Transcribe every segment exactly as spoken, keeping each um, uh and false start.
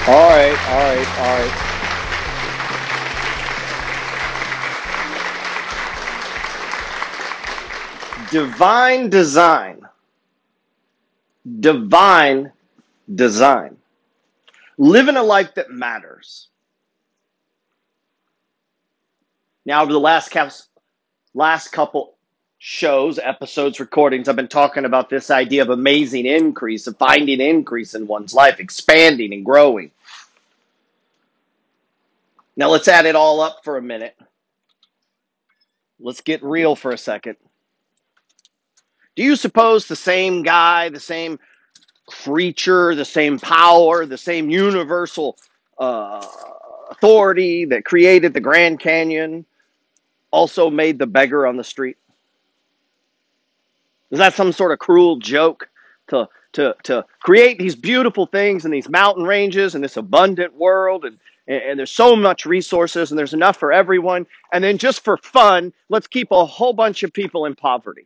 All right, all right, all right. Divine design. Divine design. Living a life that matters. Now, over the last last couple shows, episodes, recordings, I've been talking about this idea of amazing increase, of finding increase in one's life, expanding and growing. Now, let's add it all up for a minute. Let's get real for a second. Do you suppose the same guy, the same creature, the same power, the same universal uh, authority that created the Grand Canyon also made the beggar on the street? Is that some sort of cruel joke to to to create these beautiful things and these mountain ranges and this abundant world and and there's so much resources and there's enough for everyone, and then just for fun, let's keep a whole bunch of people in poverty?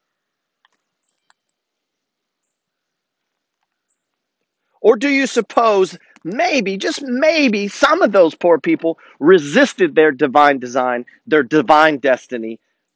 Or do you suppose maybe, just maybe, some of those poor people resisted their divine design, their divine destiny?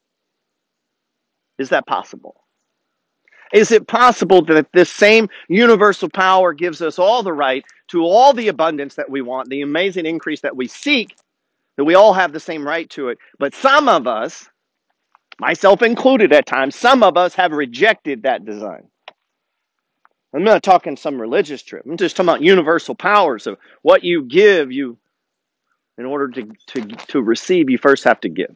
Is that possible? Is it possible that this same universal power gives us all the right to all the abundance that we want, the amazing increase that we seek, that we all have the same right to it? But some of us, myself included at times, some of us have rejected that design. I'm not talking some religious trip. I'm just talking about universal powers of what you give, you in order to, to, to receive, you first have to give.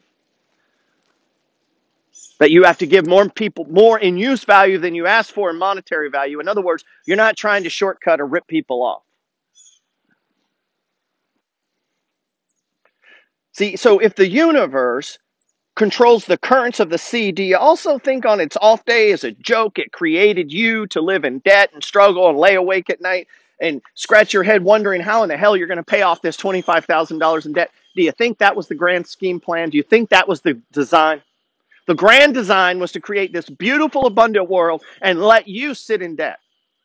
That you have to give more people more in use value than you ask for in monetary value. In other words, you're not trying to shortcut or rip people off. See, so if the universe controls the currents of the sea, do you also think on its off day as a joke it created you to live in debt and struggle and lay awake at night and scratch your head wondering how in the hell you're going to pay off this twenty-five thousand dollars in debt? Do you think that was the grand scheme plan? Do you think that was the design? The grand design was to create this beautiful, abundant world and let you sit in debt.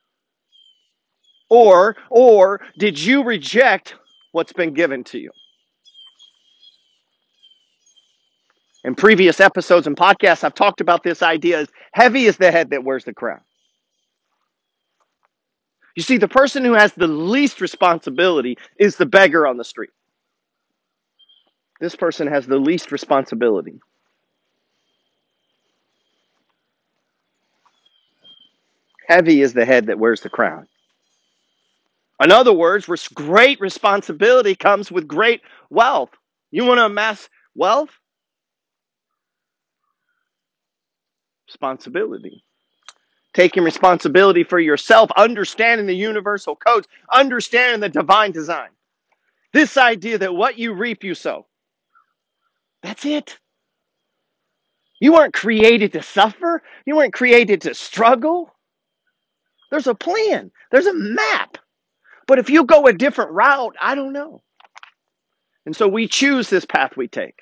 Or, or did you reject what's been given to you? In previous episodes and podcasts, I've talked about this idea as heavy is the head that wears the crown. You see, the person who has the least responsibility is the beggar on the street. This person has the least responsibility. Heavy is the head that wears the crown. In other words, great responsibility comes with great wealth. You want to amass wealth? Responsibility. Taking responsibility for yourself, understanding the universal codes, understanding the divine design. This idea that what you reap, you sow. That's it. You weren't created to suffer. You weren't created to struggle. There's a plan. There's a map. But if you go a different route, I don't know. And so we choose this path we take.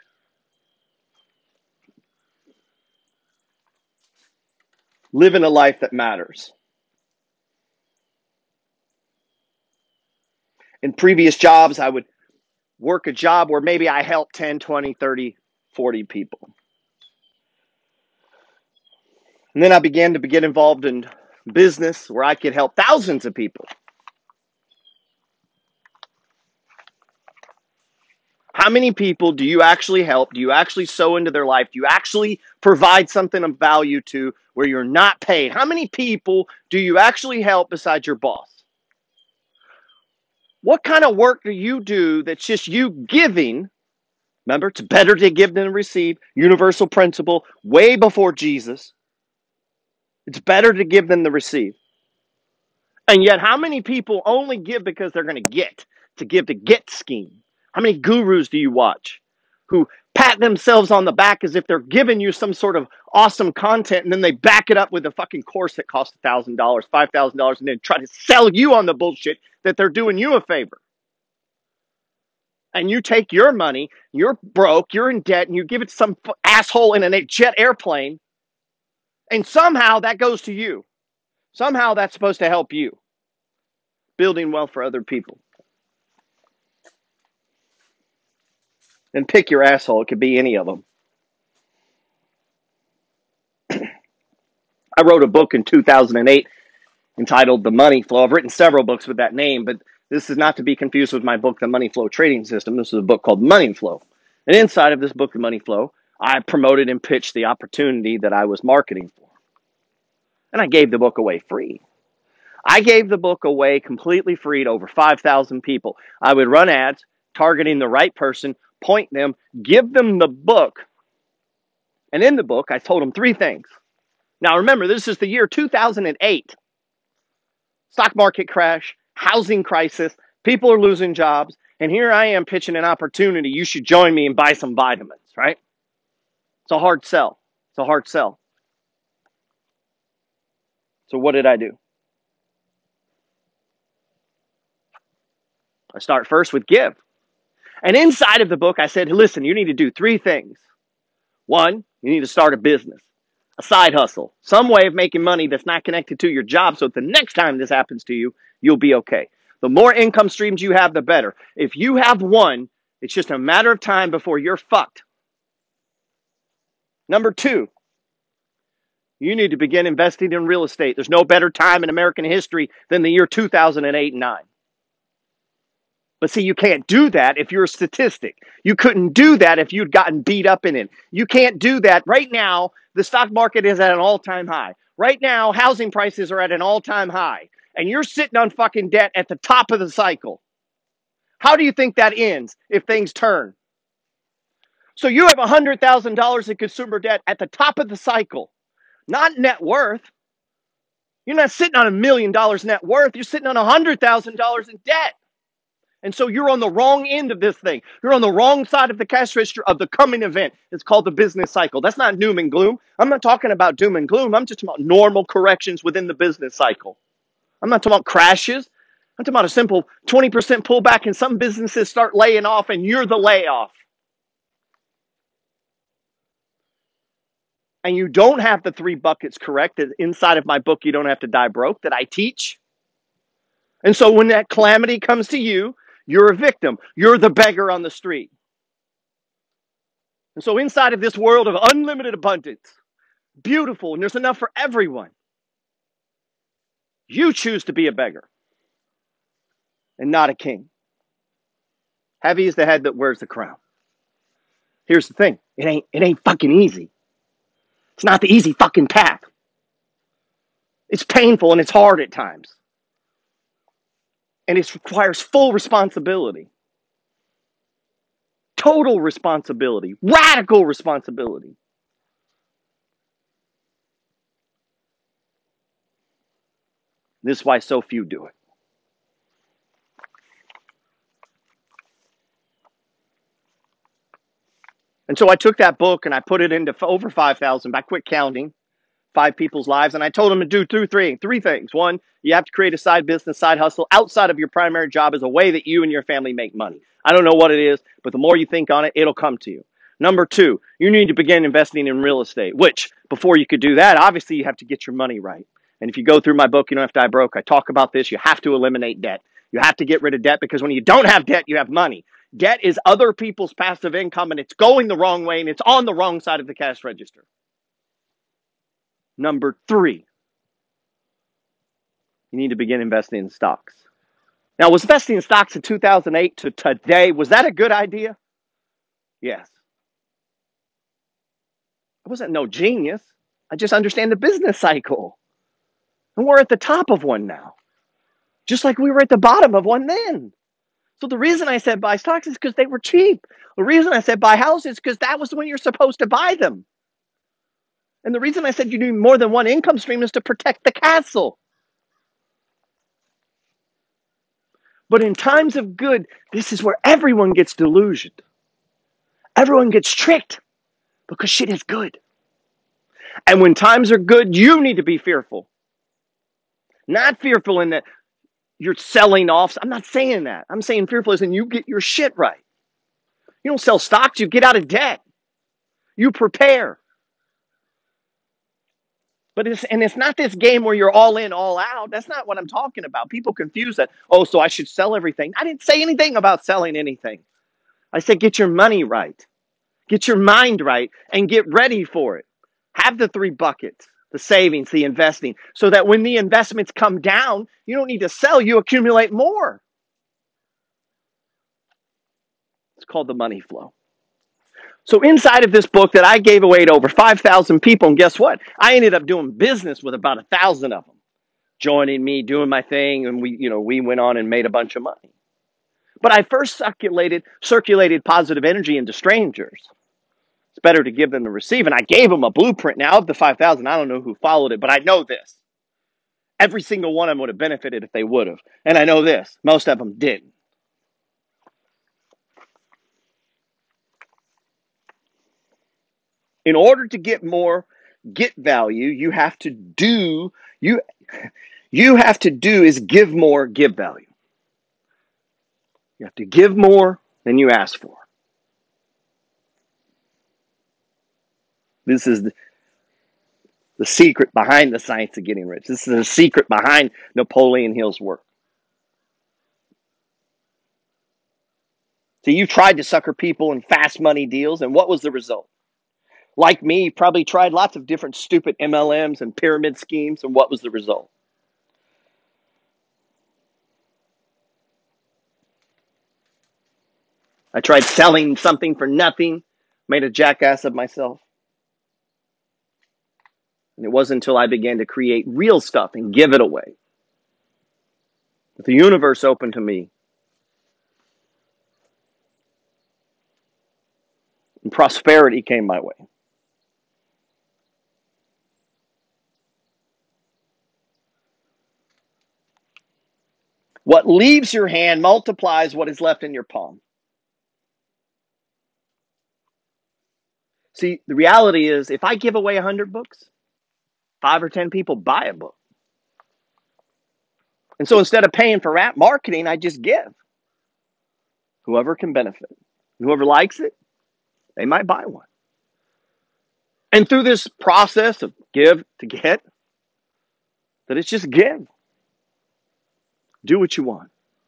Living a life that matters. In previous jobs, I would work a job where maybe I helped ten, twenty, thirty, forty people. And then I began to get involved in business where I could help thousands of people. How many people do you actually help? Do you actually sow into their life? Do you actually provide something of value to where you're not paid? How many people do you actually help besides your boss? What kind of work do you do that's just you giving? Remember, it's better to give than to receive. Universal principle, way before Jesus. It's better to give than to receive. And yet, how many people only give because they're going to get, to give to get scheme? How many gurus do you watch who pat themselves on the back as if they're giving you some sort of awesome content, and then they back it up with a fucking course that costs one thousand dollars, five thousand dollars, and then try to sell you on the bullshit that they're doing you a favor? And you take your money, you're broke, you're in debt, and you give it to some asshole in a jet airplane, and somehow that goes to you. Somehow that's supposed to help you. Building wealth for other people. And pick your asshole. It could be any of them. I wrote a book in two thousand eight entitled The Money Flow. I've written several books with that name, but this is not to be confused with my book, The Money Flow Trading System. This is a book called Money Flow. And inside of this book, The Money Flow, I promoted and pitched the opportunity that I was marketing for. And I gave the book away free. I gave the book away completely free to over five thousand people. I would run ads targeting the right person, point them, give them the book. And in the book, I told them three things. Now, remember, this is the year two thousand eight. Stock market crash, housing crisis, people are losing jobs. And here I am pitching an opportunity. You should join me and buy some vitamins, right? It's a hard sell. It's a hard sell. So what did I do? I start first with give. And inside of the book, I said, listen, you need to do three things. One, you need to start a business, a side hustle, some way of making money that's not connected to your job so that the next time this happens to you, you'll be okay. The more income streams you have, the better. If you have one, it's just a matter of time before you're fucked. Number two, you need to begin investing in real estate. There's no better time in American history than the year two thousand eight and nine. But see, you can't do that if you're a statistic. You couldn't do that if you'd gotten beat up in it. You can't do that. Right now, the stock market is at an all-time high. Right now, housing prices are at an all-time high. And you're sitting on fucking debt at the top of the cycle. How do you think that ends if things turn? So you have one hundred thousand dollars in consumer debt at the top of the cycle. Not net worth. You're not sitting on a million dollars net worth. You're sitting on one hundred thousand dollars in debt. And so you're on the wrong end of this thing. You're on the wrong side of the cash register of the coming event. It's called the business cycle. That's not doom and gloom. I'm not talking about doom and gloom. I'm just talking about normal corrections within the business cycle. I'm not talking about crashes. I'm talking about a simple twenty percent pullback and some businesses start laying off and you're the layoff. And you don't have the three buckets correct. Inside of my book, You Don't Have to Die Broke, that I teach. And so when that calamity comes to you, you're a victim. You're the beggar on the street. And so inside of this world of unlimited abundance, beautiful, and there's enough for everyone, you choose to be a beggar and not a king. Heavy is the head that wears the crown. Here's the thing. It ain't, it ain't fucking easy. It's not the easy fucking path. It's painful and it's hard at times. And it requires full responsibility. Total responsibility. Radical responsibility. This is why so few do it. And so I took that book and I put it into over five thousand by quick counting. Five people's lives. And I told them to do two, three, three things. One, you have to create a side business, side hustle outside of your primary job as a way that you and your family make money. I don't know what it is, but the more you think on it, it'll come to you. Number two, you need to begin investing in real estate, which before you could do that, obviously you have to get your money right. And if you go through my book, You Don't Have to Die Broke, I talk about this. You have to eliminate debt. You have to get rid of debt because when you don't have debt, you have money. Debt is other people's passive income and it's going the wrong way and it's on the wrong side of the cash register. Number three, you need to begin investing in stocks. Now, was investing in stocks in two thousand eight to today, was that a good idea? Yes. I wasn't no genius. I just understand the business cycle. And we're at the top of one now, just like we were at the bottom of one then. So the reason I said buy stocks is because they were cheap. The reason I said buy houses is because that was when you're supposed to buy them. And the reason I said you need more than one income stream is to protect the castle. But in times of good, this is where everyone gets delusioned. Everyone gets tricked because shit is good. And when times are good, you need to be fearful. Not fearful in that you're selling off. I'm not saying that. I'm saying fearful as in you get your shit right. You don't sell stocks, you get out of debt. You prepare. But it's, and it's not this game where you're all in, all out. That's not what I'm talking about. People confuse that. Oh, so I should sell everything. I didn't say anything about selling anything. I said, get your money right. Get your mind right and get ready for it. Have the three buckets, the savings, the investing, so that when the investments come down, you don't need to sell, you accumulate more. It's called the money flow. So inside of this book that I gave away to over five thousand people, and guess what? I ended up doing business with about a thousand of them, joining me, doing my thing, and we, you know, we went on and made a bunch of money. But I first circulated, circulated positive energy into strangers. It's better to give than to receive. And I gave them a blueprint. Now, of the five thousand, I don't know who followed it, but I know this. Every single one of them would have benefited if they would have. And I know this. Most of them didn't. In order to get more, get value, you have to do, you, you have to do is give more, give value. You have to give more than you ask for. This is the, the secret behind the science of getting rich. This is the secret behind Napoleon Hill's work. So you tried to sucker people in fast money deals, and what was the result? Like me, probably tried lots of different stupid M L Ms and pyramid schemes, and what was the result? I tried selling something for nothing, made a jackass of myself. And it wasn't until I began to create real stuff and give it away that the universe opened to me. And prosperity came my way. What leaves your hand multiplies what is left in your palm. See, the reality is, if I give away one hundred books, five or ten people buy a book. And so instead of paying for rap marketing, I just give. Whoever can benefit. Whoever likes it, they might buy one. And through this process of give to get, that it's just give. Do what you want.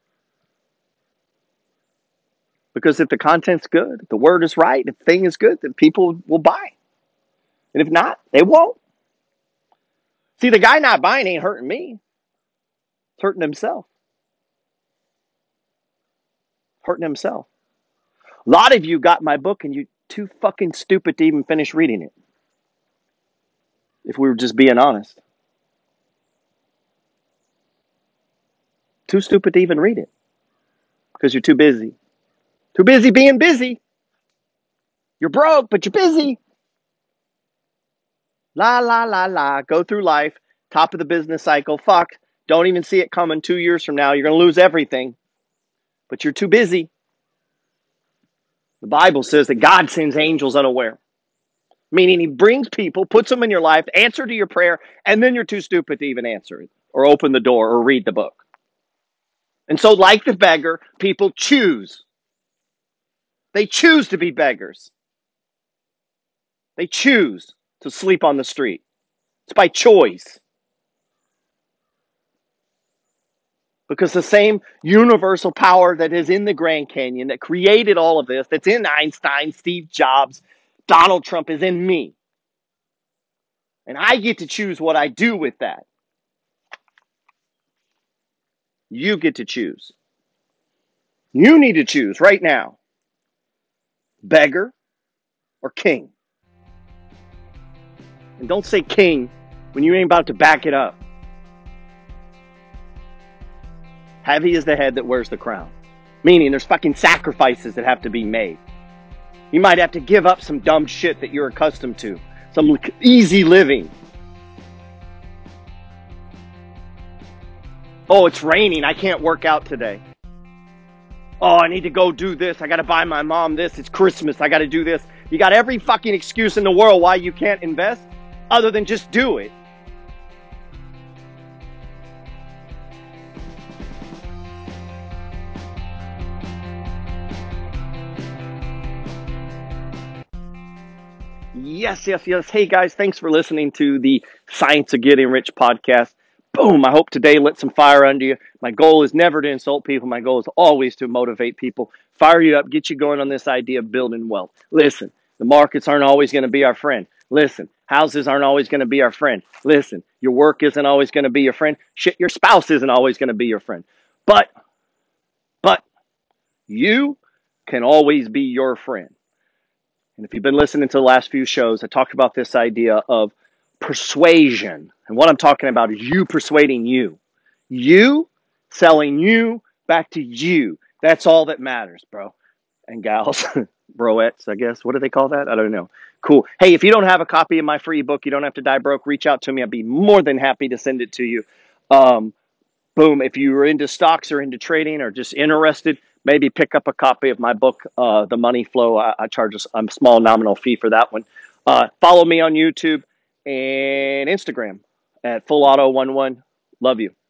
Because if the content's good, if the word is right, if the thing is good, then people will buy. And if not, they won't. See, the guy not buying ain't hurting me. It's hurting himself. Hurting himself. A lot of you got my book and you're too fucking stupid to even finish reading it. If we were just being honest. Too stupid to even read it. Because you're too busy. Too busy being busy. You're broke, but you're busy. La, la, la, la. Go through life. Top of the business cycle. Fuck. Don't even see it coming two years from now. You're going to lose everything. But you're too busy. The Bible says that God sends angels unaware. Meaning he brings people, puts them in your life, answer to your prayer, and then you're too stupid to even answer it. Or open the door or read the book. And so like the beggar, people choose. They choose to be beggars. They choose to sleep on the street. It's by choice. Because the same universal power that is in the Grand Canyon, that created all of this, that's in Einstein, Steve Jobs, Donald Trump, is in me. And I get to choose what I do with that. You get to choose. You need to choose right now. Beggar or king. And don't say king when you ain't about to back it up. Heavy is the head that wears the crown. Meaning there's fucking sacrifices that have to be made. You might have to give up some dumb shit that you're accustomed to. Some easy living. Oh, it's raining. I can't work out today. Oh, I need to go do this. I got to buy my mom this. It's Christmas. I got to do this. You got every fucking excuse in the world why you can't invest other than just do it. Yes, yes, yes. Hey guys, thanks for listening to the Science of Getting Rich podcast. Boom. I hope today lit some fire under you. My goal is never to insult people. My goal is always to motivate people, fire you up, get you going on this idea of building wealth. Listen, the markets aren't always going to be our friend. Listen, houses aren't always going to be our friend. Listen, your work isn't always going to be your friend. Shit, your spouse isn't always going to be your friend. But, but you can always be your friend. And if you've been listening to the last few shows, I talked about this idea of persuasion. And what I'm talking about is you persuading you. You selling you back to you. That's all that matters, bro. And gals, broettes, I guess. What do they call that? I don't know. Cool. Hey, if you don't have a copy of my free book, You Don't Have to Die Broke, reach out to me. I'd be more than happy to send it to you. Um, boom. If you're into stocks or into trading or just interested, maybe pick up a copy of my book, uh, The Money Flow. I, I charge a, a small nominal fee for that one. Uh, follow me on YouTube and Instagram at Full Auto eleven. Love you.